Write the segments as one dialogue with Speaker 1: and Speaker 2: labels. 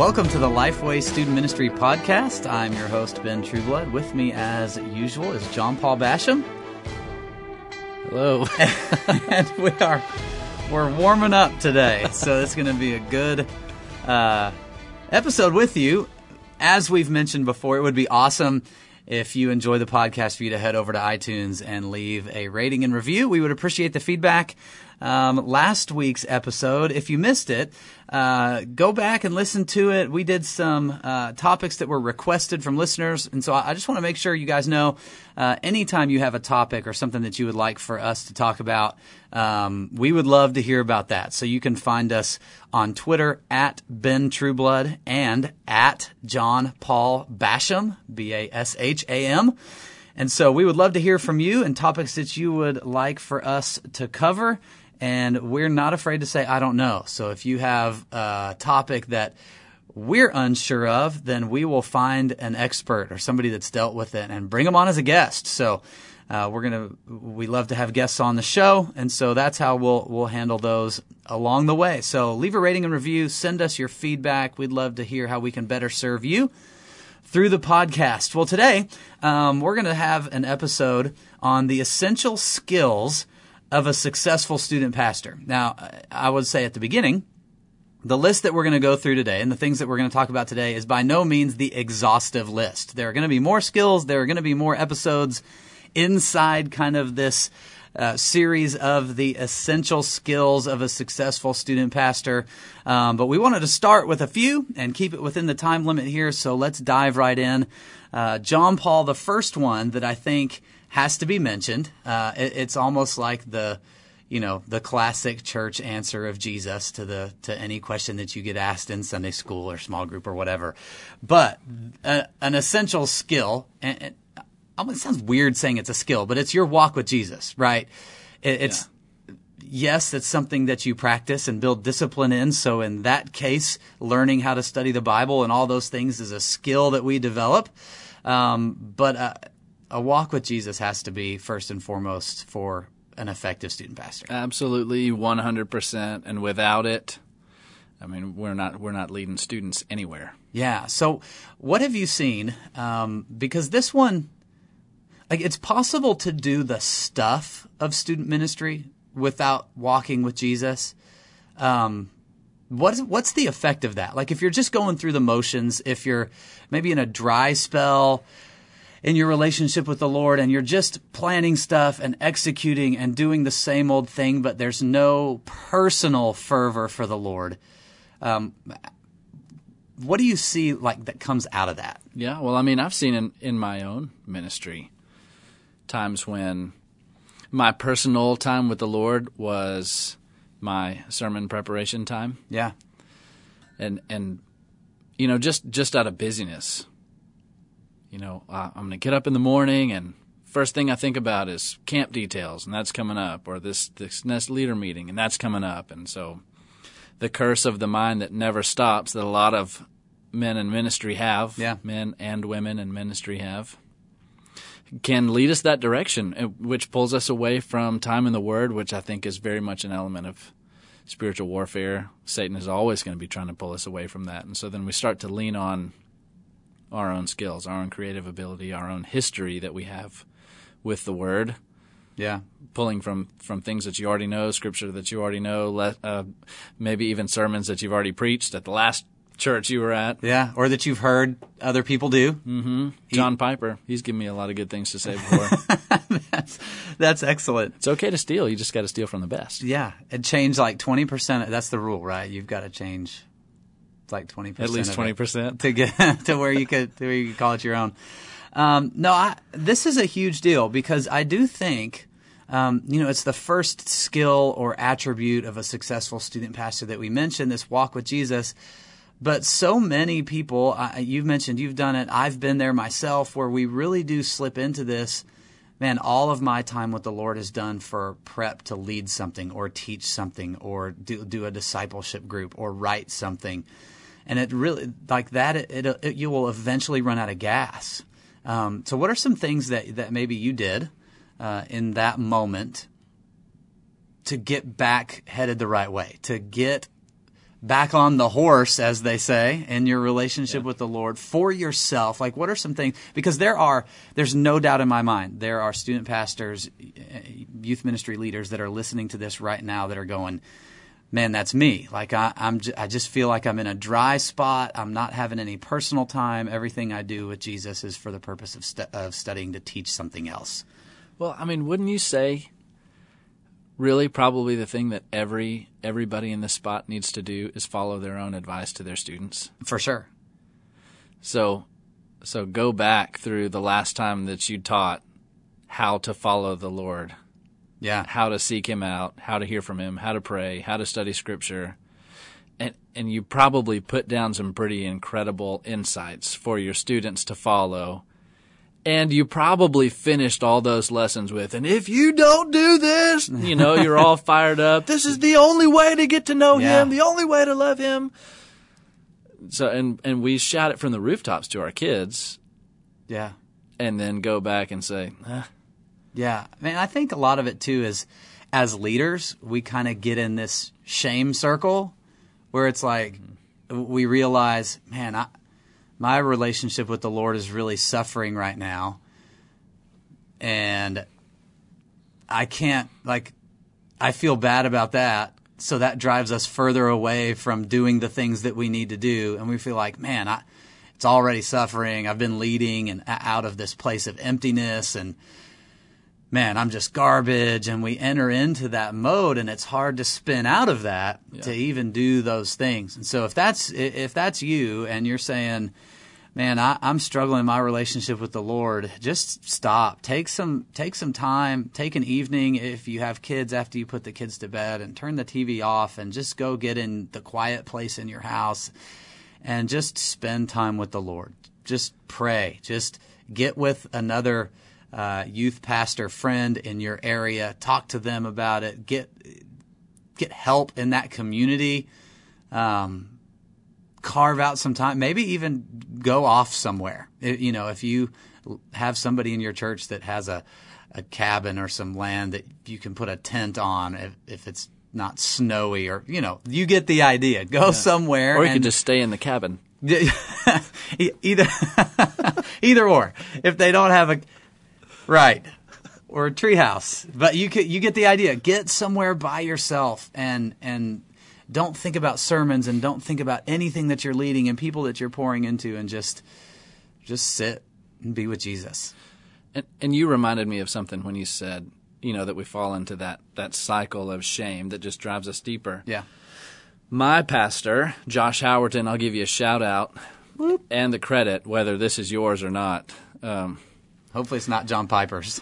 Speaker 1: Welcome to the Lifeway Student Ministry Podcast. I'm your host, Ben Trueblood. With me, as usual, is John Paul Basham.
Speaker 2: Hello.
Speaker 1: And we're warming up today, so it's going to be a good episode with you. As we've mentioned before, it would be awesome if you enjoy the podcast for you to head over to iTunes and leave a rating and review. We would appreciate the feedback. Last week's episode, if you missed it, go back and listen to it. We did some topics that were requested from listeners, and so I just want to make sure you guys know anytime you have a topic or something that you would like for us to talk about, we would love to hear about that. So you can find us on Twitter at Ben Trueblood and at John Paul Basham, Basham. And so we would love to hear from you and topics that you would like for us to cover. And we're not afraid to say, I don't know. So if you have a topic that we're unsure of, then we will find an expert or somebody that's dealt with it and bring them on as a guest. So we love to have guests on the show. And so that's how we'll handle those along the way. So leave a rating and review. Send us your feedback. We'd love to hear how we can better serve you through the podcast. Well, today we're going to have an episode on the essential skills of a successful student pastor. Now, I would say at the beginning, the list that we're going to go through today and the things that we're going to talk about today is by no means the exhaustive list. There are going to be more skills. There are going to be more episodes inside kind of this series of the essential skills of a successful student pastor. But we wanted to start with a few and keep it within the time limit here. So let's dive right in. John Paul, the first one that I think has to be mentioned. It's almost like the classic church answer of Jesus to any question that you get asked in Sunday school or small group or whatever. But an essential skill, and it sounds weird saying it's a skill, but it's your walk with Jesus, right? Yes, it's something that you practice and build discipline in. So in that case, learning how to study the Bible and all those things is a skill that we develop. But a walk with Jesus has to be first and foremost for an effective student pastor.
Speaker 2: Absolutely, 100%. And without it, I mean, we're not leading students anywhere.
Speaker 1: Yeah. So what have you seen? Because this one, it's possible to do the stuff of student ministry without walking with Jesus. What's the effect of that? Like if you're just going through the motions, if you're maybe in a dry spell in your relationship with the Lord and you're just planning stuff and executing and doing the same old thing, but there's no personal fervor for the Lord. What do you see like that comes out of that?
Speaker 2: Yeah, well, I mean, I've seen in my own ministry times when my personal time with the Lord was my sermon preparation time.
Speaker 1: Yeah.
Speaker 2: And just out of busyness. I'm going to get up in the morning and first thing I think about is camp details, and that's coming up, or this next leader meeting, and that's coming up. And so the curse of the mind that never stops that a lot of men in ministry have, men and women in ministry have, can lead us that direction, which pulls us away from time in the Word, which I think is very much an element of spiritual warfare. Satan is always going to be trying to pull us away from that. And so then we start to lean on our own skills, our own creative ability, our own history that we have with the Word.
Speaker 1: Yeah.
Speaker 2: Pulling from things that you already know, scripture that you already know, maybe even sermons that you've already preached at the last church you were at.
Speaker 1: Yeah, or that you've heard other people do.
Speaker 2: Mm-hmm. John Piper, he's given me a lot of good things to say before.
Speaker 1: That's excellent.
Speaker 2: It's okay to steal. You just got to steal from the best.
Speaker 1: Yeah, and change like 20%. That's the rule, right? You've got to change like 20%.
Speaker 2: At least 20%
Speaker 1: to get to where you could call it your own. This is a huge deal because I do think it's the first skill or attribute of a successful student pastor that we mentioned, this walk with Jesus. But so many people, you've mentioned you've done it, I've been there myself, where we really do slip into this. Man, all of my time with the Lord is done for prep to lead something or teach something or do a discipleship group or write something. And it really, like that, you will eventually run out of gas. So what are some things that maybe you did in that moment to get back headed the right way, to get back on the horse, as they say, in your relationship with the Lord for yourself? Like, what are some things? Because there's no doubt in my mind, there are student pastors, youth ministry leaders that are listening to this right now that are going, man, that's me. Like, I just feel like I'm in a dry spot. I'm not having any personal time. Everything I do with Jesus is for the purpose of studying to teach something else.
Speaker 2: Well, I mean, wouldn't you say really probably the thing that everybody in this spot needs to do is follow their own advice to their students?
Speaker 1: For sure.
Speaker 2: So go back through the last time that you taught how to follow the Lord.
Speaker 1: Yeah.
Speaker 2: How to seek him out, how to hear from him, how to pray, how to study Scripture. And you probably put down some pretty incredible insights for your students to follow. And you probably finished all those lessons with, and if you don't do this, you're all fired up. This is the only way to get to know him, the only way to love him. So, and we shout it from the rooftops to our kids.
Speaker 1: Yeah.
Speaker 2: And then go back and say,
Speaker 1: Yeah. I mean, I think a lot of it, too, is as leaders, we kind of get in this shame circle where it's like we realize, man, my relationship with the Lord is really suffering right now. And I can't, I feel bad about that. So that drives us further away from doing the things that we need to do. And we feel like, man, it's already suffering. I've been leading and out of this place of emptiness, and man, I'm just garbage. And we enter into that mode, and it's hard to spin out of that to even do those things. And so if that's you and you're saying, man, I'm struggling in my relationship with the Lord, just stop. Take some time. Take an evening if you have kids after you put the kids to bed, and turn the TV off and just go get in the quiet place in your house and just spend time with the Lord. Just pray. Just get with another youth pastor friend in your area. Talk to them about it. Get help in that community. Carve out some time, maybe even go off somewhere. If you have somebody in your church that has a cabin or some land that you can put a tent on if it's not snowy, or, you get the idea. Go somewhere.
Speaker 2: Or you can just stay in the cabin.
Speaker 1: Either or. If they don't have right. Or a treehouse. But you get the idea. Get somewhere by yourself and don't think about sermons, and don't think about anything that you're leading and people that you're pouring into, and just sit and be with Jesus.
Speaker 2: And you reminded me of something when you said, that we fall into that cycle of shame that just drives us deeper.
Speaker 1: Yeah.
Speaker 2: My pastor, Josh Howerton, I'll give you a shout out and the credit, whether this is yours or not.
Speaker 1: Hopefully it's not John Piper's.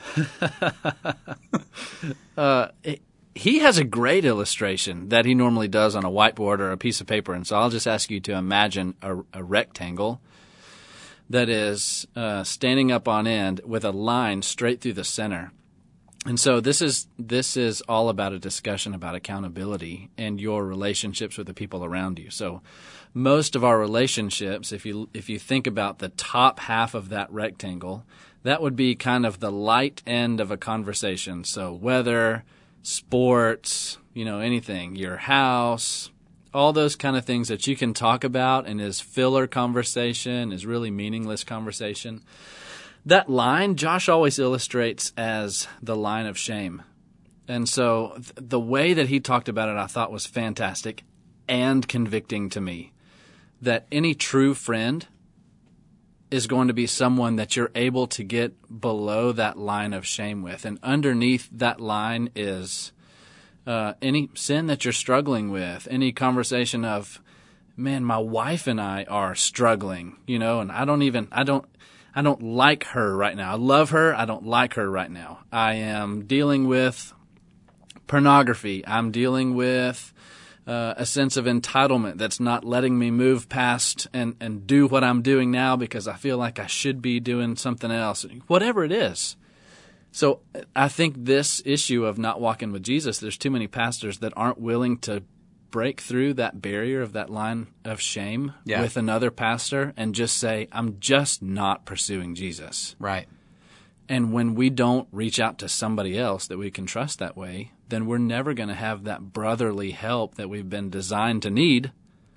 Speaker 2: He has a great illustration that he normally does on a whiteboard or a piece of paper, and so I'll just ask you to imagine a rectangle that is standing up on end with a line straight through the center. And so this is all about a discussion about accountability and your relationships with the people around you. So most of our relationships, if you think about the top half of that rectangle, that would be kind of the light end of a conversation. So weather, sports, anything, your house, all those kind of things that you can talk about and is filler conversation, is really meaningless conversation. That line, Josh always illustrates as the line of shame. And so the way that he talked about it, I thought was fantastic and convicting to me, that any true friend is going to be someone that you're able to get below that line of shame with. And underneath that line is any sin that you're struggling with, any conversation of, man, my wife and I are struggling, and I don't like her right now. I love her. I don't like her right now. I am dealing with pornography. I'm dealing with a sense of entitlement that's not letting me move past and do what I'm doing now because I feel like I should be doing something else, whatever it is. So I think this issue of not walking with Jesus, there's too many pastors that aren't willing to break through that barrier of that line of shame with another pastor and just say, I'm just not pursuing Jesus.
Speaker 1: Right.
Speaker 2: And when we don't reach out to somebody else that we can trust that way, then we're never going to have that brotherly help that we've been designed to need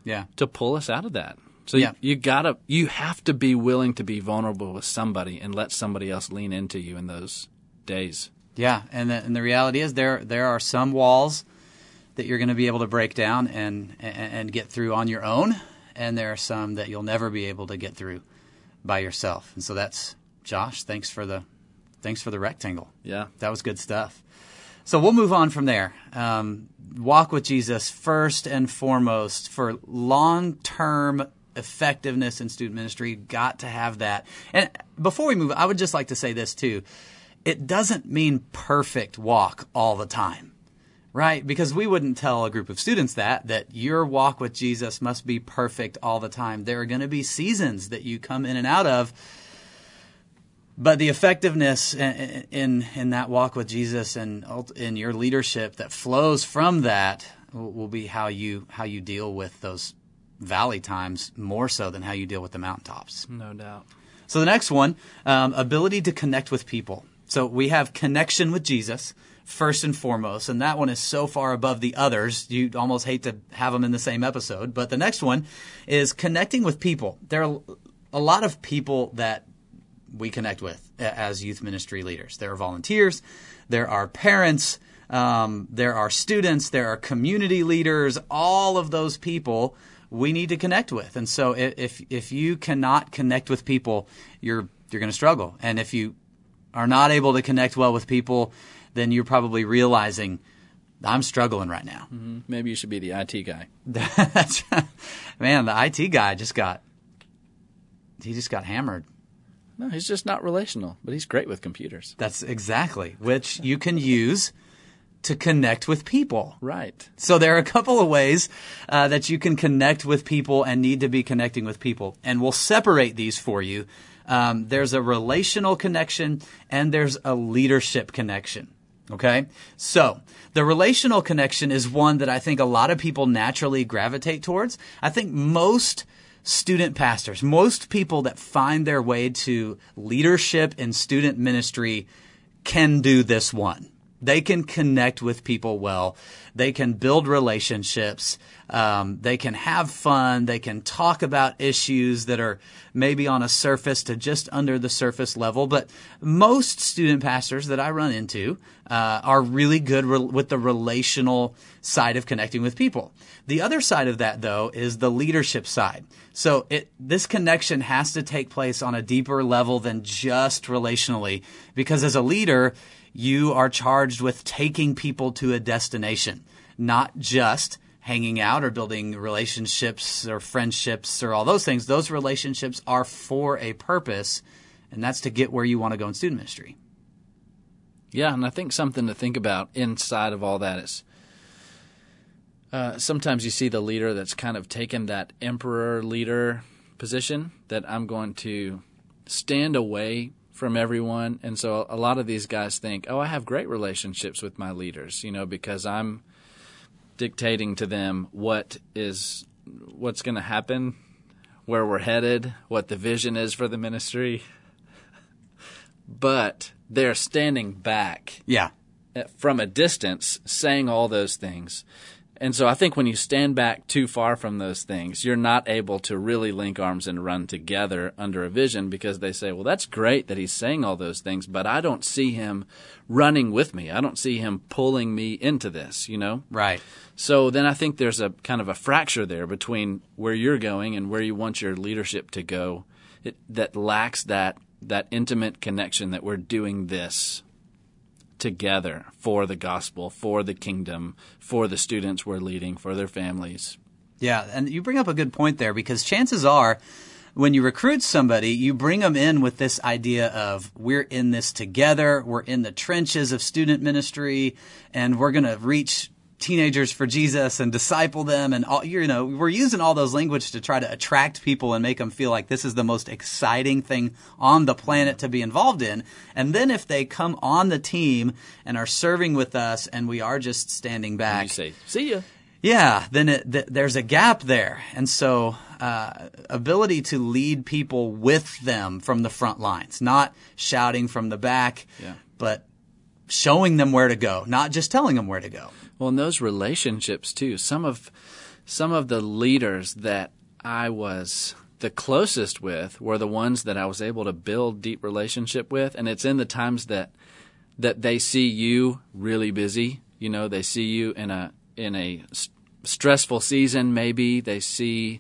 Speaker 1: Yeah.
Speaker 2: to pull us out of that. So
Speaker 1: Yeah.
Speaker 2: you have to be willing to be vulnerable with somebody and let somebody else lean into you in those days.
Speaker 1: Yeah, and the reality is there are some walls that you're going to be able to break down and get through on your own, and there are some that you'll never be able to get through by yourself. And so that's Josh. Thanks for the rectangle.
Speaker 2: Yeah.
Speaker 1: That was good stuff. So we'll move on from there. Walk with Jesus first and foremost for long-term effectiveness in student ministry. You've got to have that. And before we move, I would just like to say this too. It doesn't mean perfect walk all the time, right? Because we wouldn't tell a group of students that your walk with Jesus must be perfect all the time. There are going to be seasons that you come in and out of. But the effectiveness in that walk with Jesus and in your leadership that flows from that will be how you deal with those valley times more so than how you deal with the mountaintops.
Speaker 2: No doubt.
Speaker 1: So the next one, ability to connect with people. So we have connection with Jesus first and foremost, and that one is so far above the others, you almost hate to have them in the same episode. But the next one is connecting with people. There are a lot of people that we connect with as youth ministry leaders. There are volunteers, there are parents, there are students, there are community leaders. All of those people we need to connect with. And so if you cannot connect with people, you're going to struggle. And if you are not able to connect well with people, then you're probably realizing I'm struggling right now.
Speaker 2: Mm-hmm. Maybe you should be the IT guy.
Speaker 1: Man, the IT guy just got hammered.
Speaker 2: No, he's just not relational, but he's great with computers.
Speaker 1: That's exactly, which you can use to connect with people.
Speaker 2: Right.
Speaker 1: So there are a couple of ways that you can connect with people and need to be connecting with people. And we'll separate these for you. There's a relational connection and there's a leadership connection. Okay? So the relational connection is one that I think a lot of people naturally gravitate towards. I think most student pastors, most people that find their way to leadership in student ministry can do this one. They can connect with people well. They can build relationships. They can have fun. They can talk about issues that are maybe on a surface to just under the surface level. But most student pastors that I run into are really good with the relational side of connecting with people. The other side of that, though, is the leadership side. So this connection has to take place on a deeper level than just relationally, because as a leader, you are charged with taking people to a destination, not just hanging out or building relationships or friendships or all those things. Those relationships are for a purpose, and that's to get where you want to go in student ministry.
Speaker 2: Yeah, and I think something to think about inside of all that is sometimes you see the leader that's kind of taken that emperor leader position, that I'm going to stand away from everyone. And so a lot of these guys think, I have great relationships with my leaders, because I'm dictating to them what's going to happen, where we're headed, what the vision is for the ministry. But they're standing back from a distance saying all those things. And so I think when you stand back too far from those things, you're not able to really link arms and run together under a vision, because they say, well, that's great that he's saying all those things, but I don't see him running with me. I don't see him pulling me into this,
Speaker 1: Right.
Speaker 2: So then I think there's a kind of a fracture there between where you're going and where you want your leadership to go, that lacks that intimate connection that we're doing this together for the gospel, for the kingdom, for the students we're leading, for their families.
Speaker 1: Yeah, and you bring up a good point there, because chances are when you recruit somebody, you bring them in with this idea of we're in this together, we're in the trenches of student ministry, and we're going to reach teenagers for Jesus and disciple them, and all, we're using all those language to try to attract people and make them feel like this is the most exciting thing on the planet to be involved in. And then if they come on the team and are serving with us and we are just standing back,
Speaker 2: and you say, see ya.
Speaker 1: Yeah, then there's a gap there. And so ability to lead people with them from the front lines, not shouting from the back, but showing them where to go, not just telling them where to go.
Speaker 2: Well, in those relationships, too, some of some of the leaders that I was the closest with were the ones that I was able to build deep relationship with, and it's in the times that they see you really busy. You know, they see you in a stressful season. Maybe they see,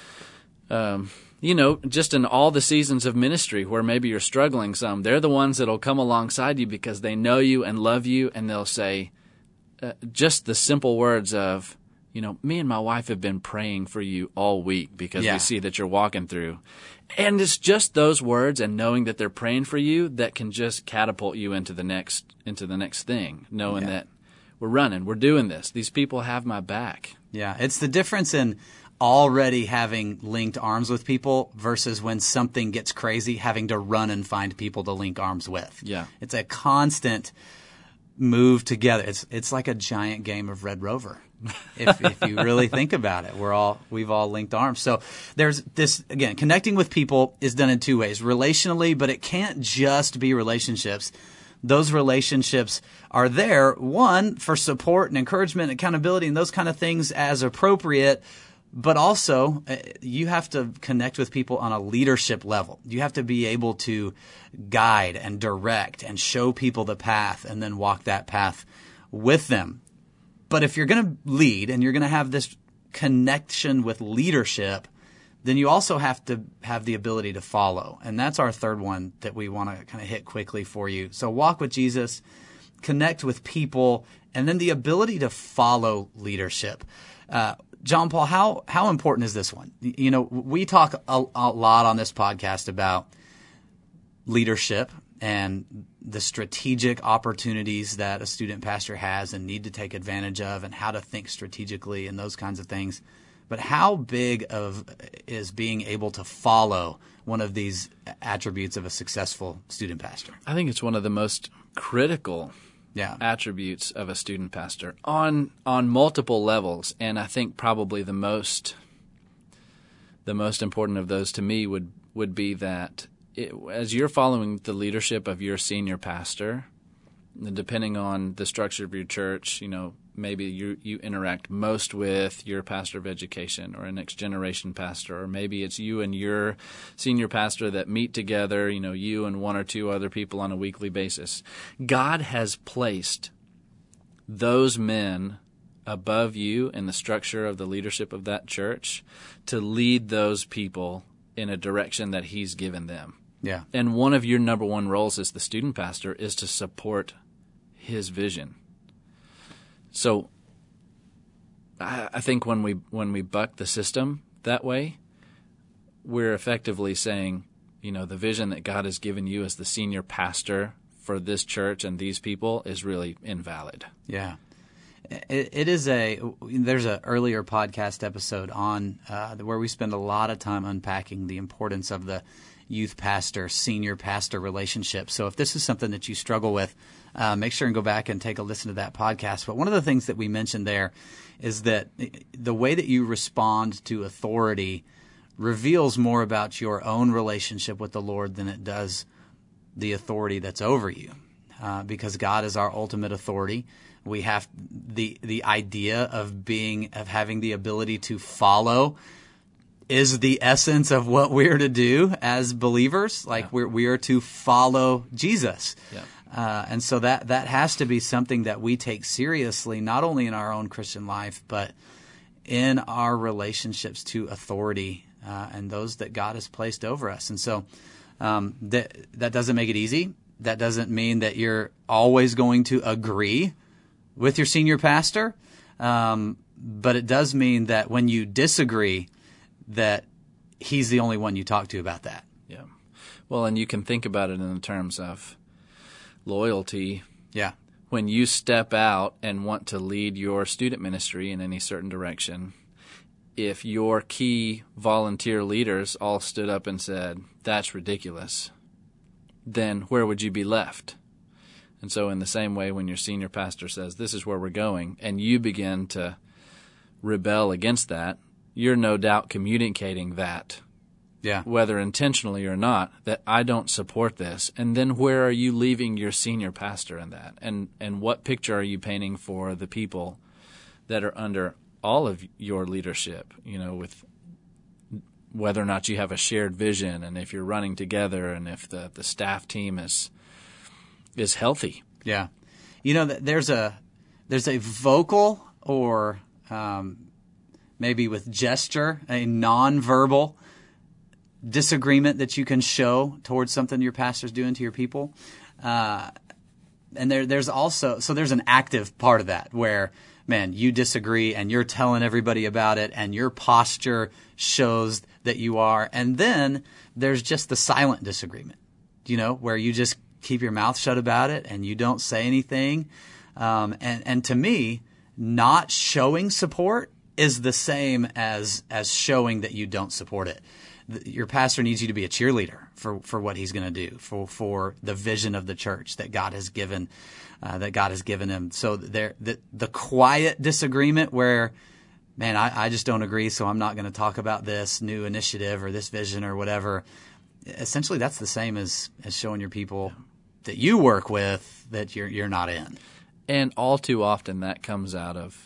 Speaker 2: just in all the seasons of ministry where maybe you're struggling some. They're the ones that'll come alongside you because they know you and love you, and they'll say just the simple words of, me and my wife have been praying for you all week because we see that you're walking through. And it's just those words and knowing that they're praying for you that can just catapult you into the next thing, knowing that we're running, we're doing this. These people have my back.
Speaker 1: Yeah, it's the difference in already having linked arms with people versus when something gets crazy, having to run and find people to link arms with.
Speaker 2: Yeah.
Speaker 1: It's a constant move together. It's like a giant game of Red Rover. If you really think about it, we've all linked arms. So there's this, again, connecting with people is done in two ways, relationally, but it can't just be relationships. Those relationships are there, one, for support and encouragement, accountability, and those kind of things as appropriate. But also, you have to connect with people on a leadership level. You have to be able to guide and direct and show people the path and then walk that path with them. But if you're going to lead and you're going to have this connection with leadership, then you also have to have the ability to follow. And that's our third one that we want to kind of hit quickly for you. So walk with Jesus, connect with people, and then the ability to follow leadership. John Paul, how important is this one? We talk a lot on this podcast about leadership and the strategic opportunities that a student pastor has and need to take advantage of and how to think strategically and those kinds of things. But how big is being able to follow one of these attributes of a successful student pastor?
Speaker 2: I think it's one of the most critical attributes of a student pastor on multiple levels, and I think probably the most important of those to me would be that as you're following the leadership of your senior pastor, depending on the structure of your church, maybe you interact most with your pastor of education or a next generation pastor, or maybe it's you and your senior pastor that meet together, you and one or two other people on a weekly basis. God has placed those men above you in the structure of the leadership of that church to lead those people in a direction that He's given them.
Speaker 1: Yeah.
Speaker 2: And one of your number one roles as the student pastor is to support His vision. So I think when we buck the system that way, we're effectively saying, the vision that God has given you as the senior pastor for this church and these people is really invalid.
Speaker 1: Yeah. There's an earlier podcast episode on where we spend a lot of time unpacking the importance of the youth pastor, senior pastor relationship. So if this is something that you struggle with, make sure and go back and take a listen to that podcast. But one of the things that we mentioned there is that the way that you respond to authority reveals more about your own relationship with the Lord than it does the authority that's over you. Because God is our ultimate authority. We have the idea of having the ability to follow is the essence of what we're to do as believers. We are to follow Jesus.
Speaker 2: Yeah.
Speaker 1: And so that has to be something that we take seriously, not only in our own Christian life, but in our relationships to authority and those that God has placed over us. And so that doesn't make it easy. That doesn't mean that you're always going to agree with your senior pastor, but it does mean that when you disagree, that he's the only one you talk to about that.
Speaker 2: Yeah. Well, and you can think about it in terms of loyalty.
Speaker 1: Yeah.
Speaker 2: When you step out and want to lead your student ministry in any certain direction, if your key volunteer leaders all stood up and said, "That's ridiculous," then where would you be left? And so in the same way, when your senior pastor says, "This is where we're going," and you begin to rebel against that, you're no doubt communicating that, whether intentionally or not, that I don't support this. And then where are you leaving your senior pastor in that? And what picture are you painting for the people that are under all of your leadership, with whether or not you have a shared vision, and if you're running together, and if the staff team is healthy.
Speaker 1: Yeah. There's a vocal or maybe with gesture, a nonverbal disagreement that you can show towards something your pastor's doing to your people. And there's also, so there's an active part of that where, man, you disagree and you're telling everybody about it and your posture shows that you are. And then there's just the silent disagreement, where you just keep your mouth shut about it and you don't say anything. And to me, not showing support is the same as showing that you don't support it. Your pastor needs you to be a cheerleader for what he's going to do, for the vision of the church that God has given him. So the quiet disagreement where, man, I just don't agree, so I'm not going to talk about this new initiative or this vision or whatever. Essentially, that's the same as showing your people that you work with that you're not in.
Speaker 2: And all too often that comes out of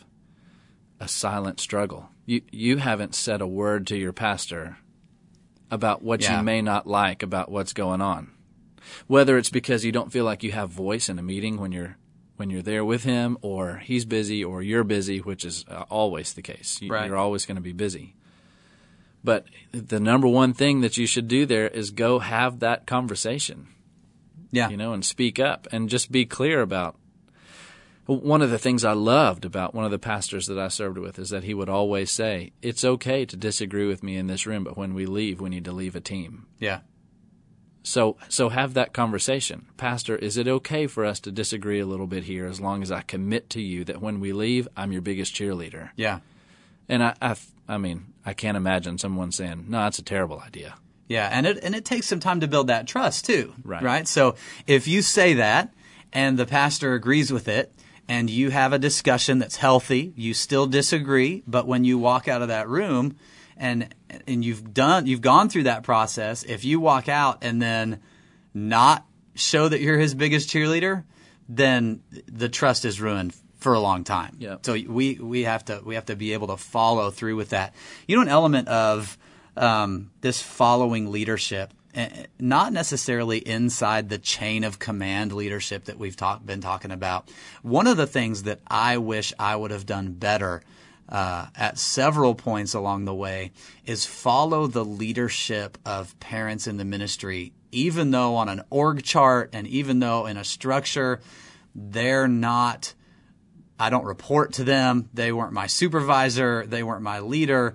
Speaker 2: a silent struggle. You haven't said a word to your pastor about what you may not like about what's going on. Whether it's because you don't feel like you have voice in a meeting when you're there with him, or he's busy, or you're busy, which is always the case. You're always going to be busy. But the number one thing that you should do there is go have that conversation.
Speaker 1: Yeah.
Speaker 2: And speak up and just be clear about. One of the things I loved about one of the pastors that I served with is that he would always say, it's okay to disagree with me in this room, but when we leave, we need to leave a team.
Speaker 1: Yeah.
Speaker 2: So have that conversation. Pastor, is it okay for us to disagree a little bit here as long as I commit to you that when we leave, I'm your biggest cheerleader?
Speaker 1: Yeah.
Speaker 2: And I can't imagine someone saying, no, that's a terrible idea.
Speaker 1: Yeah, and it takes some time to build that trust too.
Speaker 2: Right.
Speaker 1: So if you say that and the pastor agrees with it, and you have a discussion that's healthy, you still disagree, but when you walk out of that room and you've gone through that process, if you walk out and then not show that you're his biggest cheerleader, then the trust is ruined for a long time.
Speaker 2: Yeah.
Speaker 1: So we have to be able to follow through with that. An element of this following leadership, not necessarily inside the chain of command leadership that we've been talking about. One of the things that I wish I would have done better at several points along the way is follow the leadership of parents in the ministry, even though on an org chart and even though in a structure, they're not, I don't report to them. They weren't my supervisor. They weren't my leader.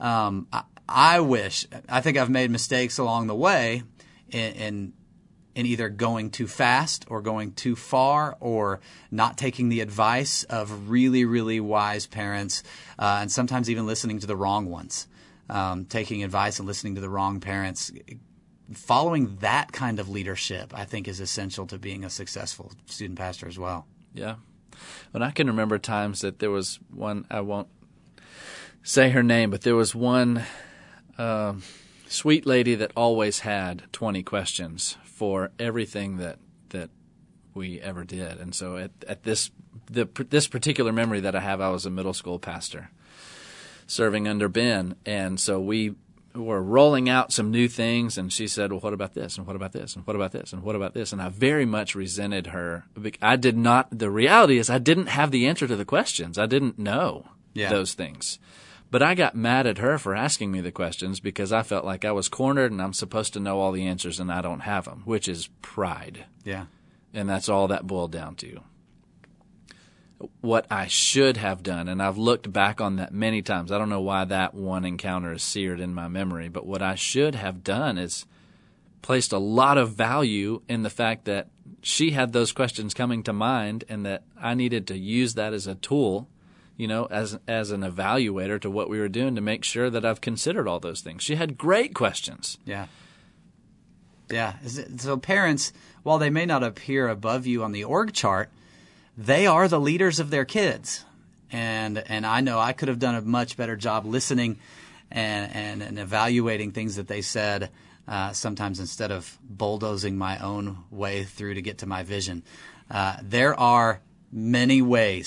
Speaker 1: I think I've made mistakes along the way in either going too fast or going too far or not taking the advice of really, really wise parents, and sometimes even listening to the wrong ones, taking advice and listening to the wrong parents. Following that kind of leadership, I think, is essential to being a successful student pastor as well.
Speaker 2: Yeah. And I can remember times that there was one, I won't say her name, but there was one sweet lady that always had 20 questions for everything that we ever did. And so at this particular memory that I have, I was a middle school pastor serving under Ben. And so we were rolling out some new things, and she said, well, what about this? And what about this? And what about this? And what about this? And I very much resented her. The reality is I didn't have the answer to the questions. I didn't know those things. But I got mad at her for asking me the questions because I felt like I was cornered and I'm supposed to know all the answers and I don't have them, which is pride.
Speaker 1: Yeah.
Speaker 2: And that's all that boiled down to. What I should have done, and I've looked back on that many times. I don't know why that one encounter is seared in my memory, but what I should have done is placed a lot of value in the fact that she had those questions coming to mind and that I needed to use that as a tool, as an evaluator to what we were doing to make sure that I've considered all those things. She had great questions.
Speaker 1: Yeah. Yeah. So parents, while they may not appear above you on the org chart, they are the leaders of their kids. And I know I could have done a much better job listening and evaluating things that they said, sometimes instead of bulldozing my own way through to get to my vision. There are many ways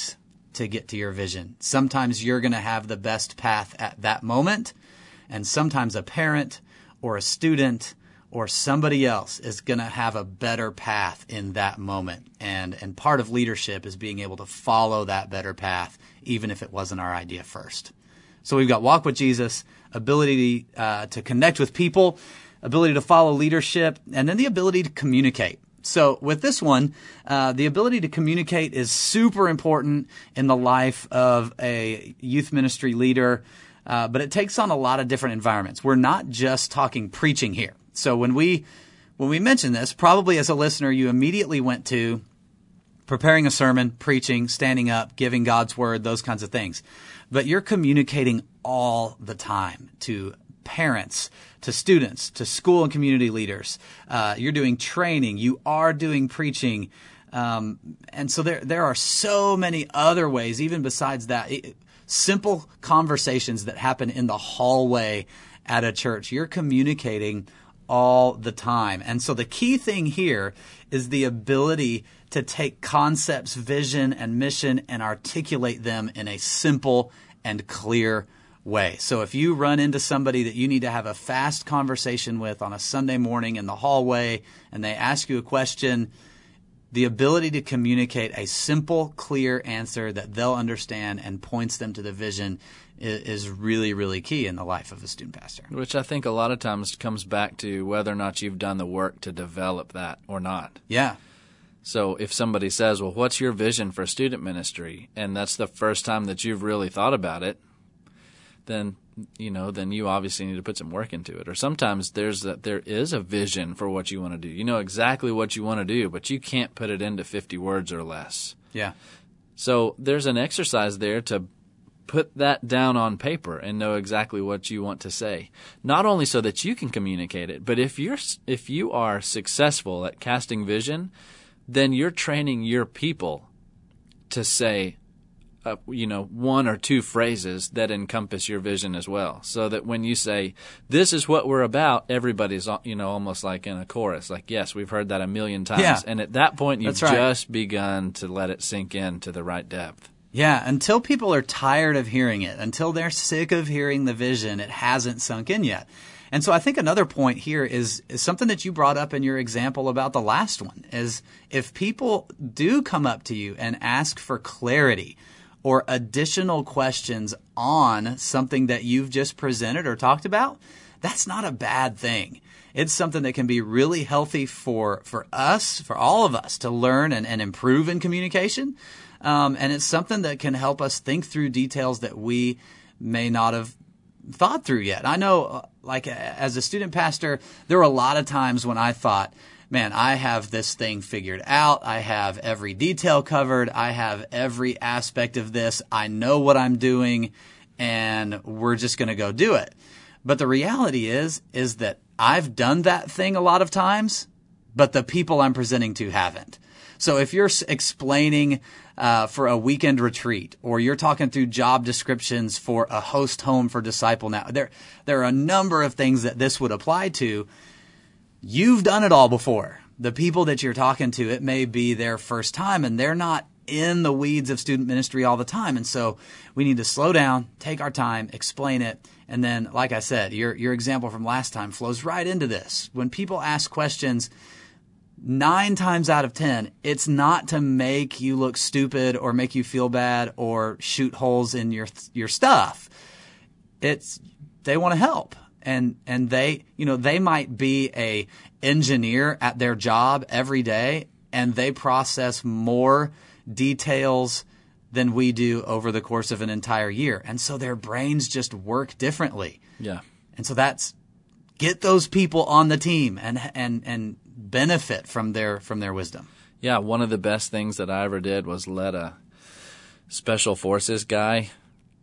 Speaker 1: to get to your vision. Sometimes you're going to have the best path at that moment, and sometimes a parent or a student or somebody else is going to have a better path in that moment. And part of leadership is being able to follow that better path, even if it wasn't our idea first. So we've got walk with Jesus, ability to connect with people, ability to follow leadership, and then the ability to communicate. So with this one, the ability to communicate is super important in the life of a youth ministry leader, but it takes on a lot of different environments. We're not just talking preaching here. So when we mention this, probably as a listener, you immediately went to preparing a sermon, preaching, standing up, giving God's word, those kinds of things. But you're communicating all the time to parents, to students, to school and community leaders. You're doing training. You are doing preaching. And so there are so many other ways, even besides that. Simple conversations that happen in the hallway at a church. You're communicating all the time. And so the key thing here is the ability to take concepts, vision, and mission and articulate them in a simple and clear way. So if you run into somebody that you need to have a fast conversation with on a Sunday morning in the hallway and they ask you a question, the ability to communicate a simple, clear answer that they'll understand and points them to the vision is really, really key in the life of a student pastor.
Speaker 2: Which I think a lot of times comes back to whether or not you've done the work to develop that or not.
Speaker 1: Yeah.
Speaker 2: So if somebody says, well, what's your vision for student ministry? And that's the first time that you've really thought about it, then you obviously need to put some work into it. Or sometimes there is a vision for what you want to do. You know exactly what you want to do, but you can't put it into 50 words or less.
Speaker 1: Yeah. So
Speaker 2: there's an exercise there to put that down on paper and know exactly what you want to say. Not only so that you can communicate it, but if you are successful at casting vision, then you're training your people to say one or two phrases that encompass your vision as well. So that when you say, this is what we're about, everybody's, almost like in a chorus. Like, yes, we've heard that a million times.
Speaker 1: Yeah.
Speaker 2: And at that point, you've
Speaker 1: That's right.
Speaker 2: just begun to let it sink in to the right depth.
Speaker 1: Yeah, until people are tired of hearing it, until they're sick of hearing the vision, it hasn't sunk in yet. And so I think another point here is something that you brought up in your example about the last one, is if people do come up to you and ask for clarity or additional questions on something that you've just presented or talked about, that's not a bad thing. It's something that can be really healthy for us, for all of us, to learn and improve in communication. And it's something that can help us think through details that we may not have thought through yet. I know, like, as a student pastor, there were a lot of times when I thought, man, I have this thing figured out. I have every detail covered. I have every aspect of this. I know what I'm doing, and we're just going to go do it. But the reality is that I've done that thing a lot of times, but the people I'm presenting to haven't. So if you're explaining for a weekend retreat, or you're talking through job descriptions for a host home for Disciple Now, there are a number of things that this would apply to. You've done it all before. The people that you're talking to, it may be their first time, and they're not in the weeds of student ministry all the time. And so we need to slow down, take our time, explain it. And then, like I said, your example from last time flows right into this. When people ask questions, 9 times out of 10, it's not to make you look stupid or make you feel bad or shoot holes in your stuff. It's they want to help. And they might be a engineer at their job every day, and they process more details than we do over the course of an entire year. And so their brains just work differently.
Speaker 2: Yeah.
Speaker 1: And so that's get those people on the team and benefit from their wisdom.
Speaker 2: Yeah, one of the best things that I ever did was let a special forces guy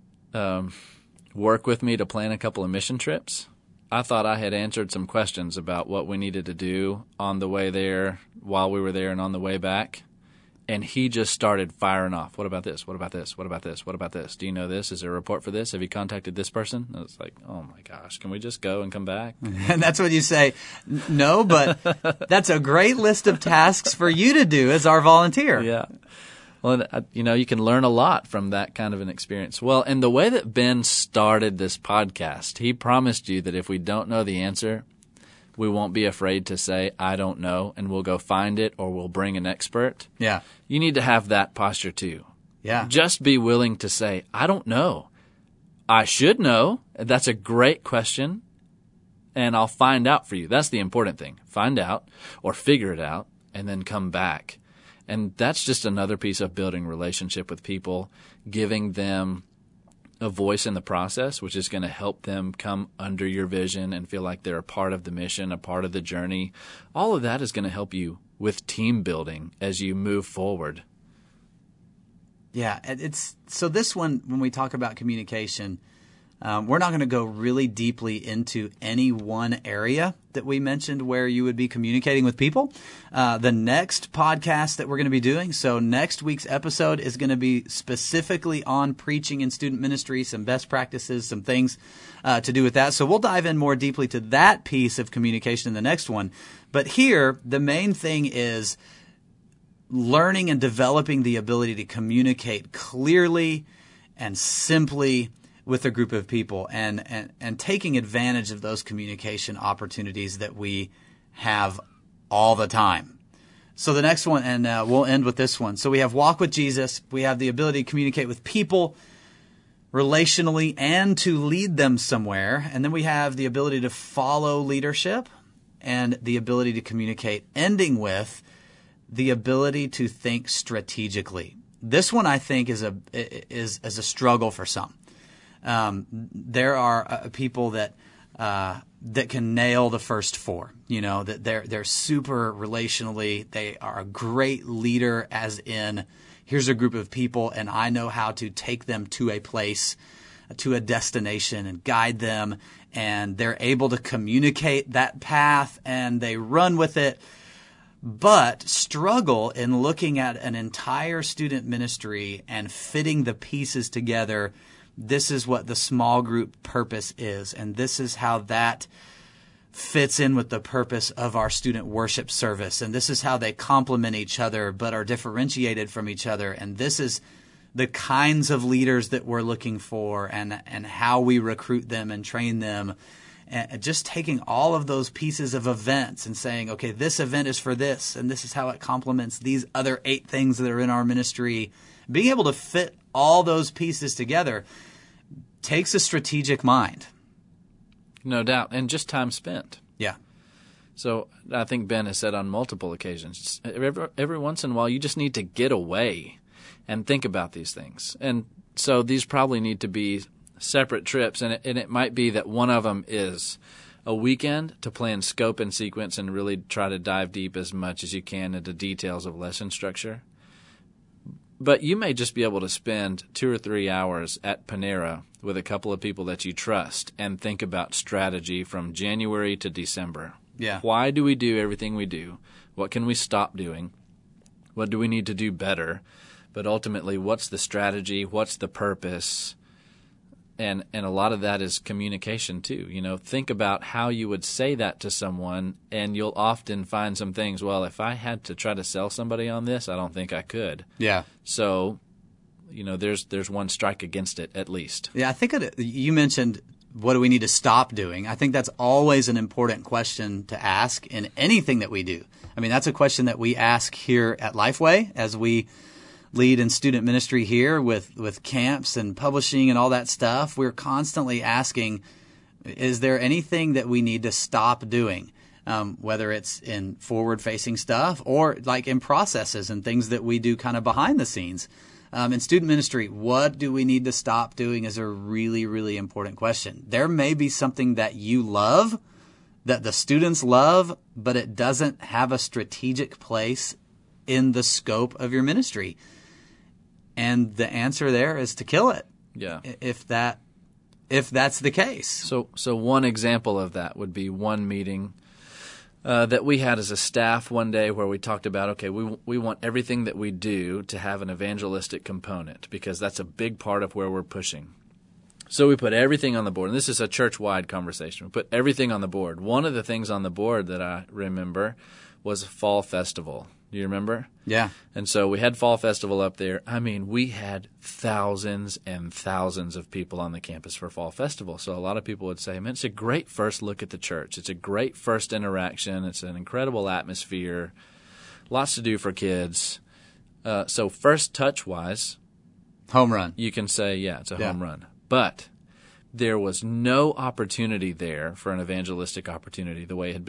Speaker 2: work with me to plan a couple of mission trips. I thought I had answered some questions about what we needed to do on the way there, while we were there, and on the way back. And he just started firing off. What about this? What about this? What about this? What about this? Do you know this? Is there a report for this? Have you contacted this person? And it's like, oh my gosh, can we just go and come back?
Speaker 1: And that's what you say. No, but that's a great list of tasks for you to do as our volunteer.
Speaker 2: Yeah. Well, you can learn a lot from that kind of an experience. Well, and the way that Ben started this podcast, he promised you that if we don't know the answer, we won't be afraid to say, I don't know, and we'll go find it or we'll bring an expert.
Speaker 1: Yeah.
Speaker 2: You need to have that posture too.
Speaker 1: Yeah.
Speaker 2: Just be willing to say, I don't know. I should know. That's a great question, and I'll find out for you. That's the important thing. Find out or figure it out and then come back. And that's just another piece of building relationship with people, giving them a voice in the process, which is going to help them come under your vision and feel like they're a part of the mission, a part of the journey. All of that is going to help you with team building as you move forward.
Speaker 1: Yeah, so this one, when we talk about communication, we're not going to go really deeply into any one area that we mentioned where you would be communicating with people. The next podcast that we're going to be doing, so next week's episode is going to be specifically on preaching in student ministry, some best practices, some things to do with that. So we'll dive in more deeply to that piece of communication in the next one. But here, the main thing is learning and developing the ability to communicate clearly and simply with a group of people and taking advantage of those communication opportunities that we have all the time. So the next one, and we'll end with this one. So we have walk with Jesus. We have the ability to communicate with people relationally and to lead them somewhere. And then we have the ability to follow leadership and the ability to communicate, ending with the ability to think strategically. This one, I think, is a struggle for some. There are people that can nail the first four. That they're super relationally. They are a great leader, as in, here's a group of people, and I know how to take them to a place, to a destination, and guide them. And they're able to communicate that path, and they run with it. But struggle in looking at an entire student ministry and fitting the pieces together. This is what the small group purpose is, and this is how that fits in with the purpose of our student worship service, and this is how they complement each other but are differentiated from each other, and this is the kinds of leaders that we're looking for and how we recruit them and train them. And just taking all of those pieces of events and saying, okay, this event is for this, and this is how it complements these other 8 things that are in our ministry. Being able to fit all those pieces together takes a strategic mind.
Speaker 2: No doubt. And just time spent.
Speaker 1: Yeah.
Speaker 2: So I think Ben has said on multiple occasions, every once in a while, you just need to get away and think about these things. And so these probably need to be separate trips, and it might be that one of them is a weekend to plan scope and sequence and really try to dive deep as much as you can into details of lesson structure. But you may just be able to spend 2 or 3 hours at Panera with a couple of people that you trust and think about strategy from January to December.
Speaker 1: Yeah.
Speaker 2: Why do we do everything we do? What can we stop doing? What do we need to do better? But ultimately, what's the strategy? What's the purpose? And a lot of that is communication too. Think about how you would say that to someone, and you'll often find some things. Well, if I had to try to sell somebody on this, I don't think I could.
Speaker 1: Yeah.
Speaker 2: So, there's one strike against it at least.
Speaker 1: Yeah, I think you mentioned, what do we need to stop doing? I think that's always an important question to ask in anything that we do. I mean, that's a question that we ask here at Lifeway as we lead in student ministry here with camps and publishing and all that stuff. We're constantly asking, is there anything that we need to stop doing? Whether it's in forward-facing stuff or like in processes and things that we do kind of behind the scenes. In student ministry, what do we need to stop doing is a really, really important question. There may be something that you love, that the students love, but it doesn't have a strategic place in the scope of your ministry. And the answer there is to kill it.
Speaker 2: Yeah.
Speaker 1: If that's the case.
Speaker 2: So one example of that would be one meeting that we had as a staff one day where we talked about, okay, we want everything that we do to have an evangelistic component because that's a big part of where we're pushing. So we put everything on the board, and this is a church-wide conversation. We put everything on the board. One of the things on the board that I remember was a fall festival. Do you remember?
Speaker 1: Yeah.
Speaker 2: And so we had Fall Festival up there. I mean, we had thousands and thousands of people on the campus for Fall Festival. So a lot of people would say, man, it's a great first look at the church. It's a great first interaction. It's an incredible atmosphere. Lots to do for kids. So first touch-wise,
Speaker 1: home run.
Speaker 2: You can say, yeah, it's a home run. But there was no opportunity there for an evangelistic opportunity the way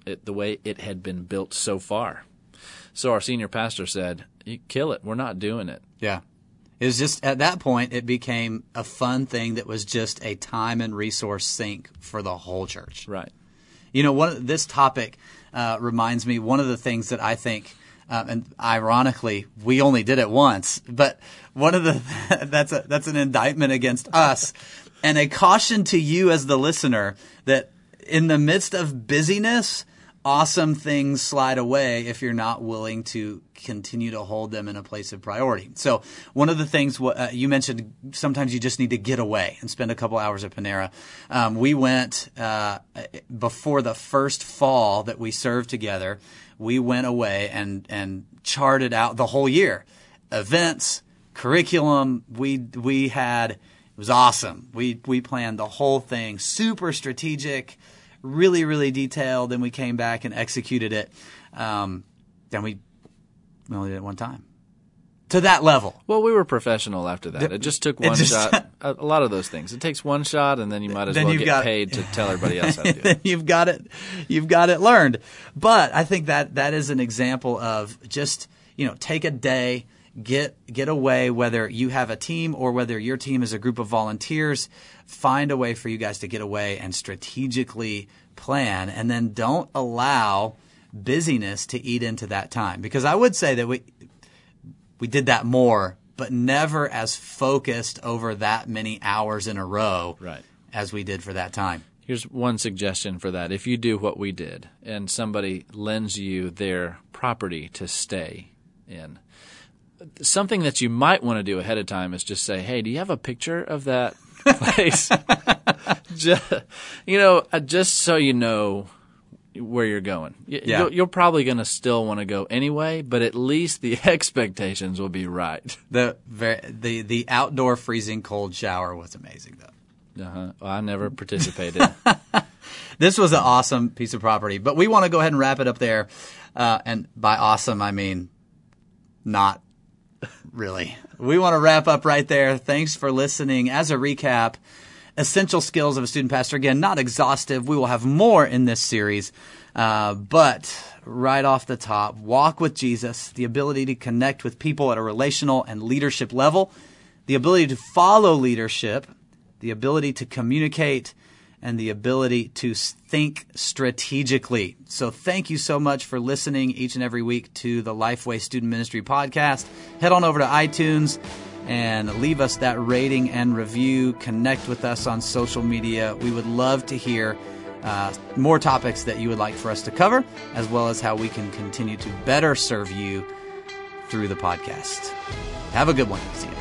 Speaker 2: it had been built so far. So our senior pastor said, "You kill it. We're not doing it."
Speaker 1: Yeah. It was just, at that point, it became a fun thing that was just a time and resource sink for the whole church.
Speaker 2: Right.
Speaker 1: You know, this topic reminds me, one of the things that I think, and ironically, we only did it once, but one of the that's an indictment against us, and a caution to you as the listener that in the midst of busyness, awesome things slide away if you're not willing to continue to hold them in a place of priority. So one of the things you mentioned, sometimes you just need to get away and spend a couple hours at Panera. We went before the first fall that we served together. We went away and charted out the whole year, events, curriculum. We had, it was awesome. We planned the whole thing, super strategic, really, really detailed. Then we came back and executed it. Then we only did it one time. To that level.
Speaker 2: Well, we were professional after that. It just took one shot. A lot of those things. It takes one shot, and then you might as well get paid to tell everybody else how to do it.
Speaker 1: You've got it learned. But I think that is an example of just, take a day, get away, whether you have a team or whether your team is a group of volunteers. Find a way for you guys to get away and strategically plan, and then don't allow busyness to eat into that time. Because I would say that we did that more, but never as focused over that many hours in a row as we did for that time.
Speaker 2: Here's one suggestion for that. If you do what we did and somebody lends you their property to stay in, something that you might want to do ahead of time is just say, hey, do you have a picture of that place? just so you know where you're going. You're probably going to still want to go anyway, but at least the expectations will be right.
Speaker 1: The outdoor freezing cold shower was amazing, though.
Speaker 2: Well, I never participated.
Speaker 1: This was an awesome piece of property, but we want to go ahead and wrap it up there. And by awesome, I mean not really. We want to wrap up right there. Thanks for listening. As a recap, essential skills of a student pastor. Again, not exhaustive. We will have more in this series. But right off the top, walk with Jesus, the ability to connect with people at a relational and leadership level, the ability to follow leadership, the ability to communicate, and the ability to think strategically. So thank you so much for listening each and every week to the Lifeway Student Ministry Podcast. Head on over to iTunes and leave us that rating and review. Connect with us on social media. We would love to hear more topics that you would like for us to cover, as well as how we can continue to better serve you through the podcast. Have a good one. See you.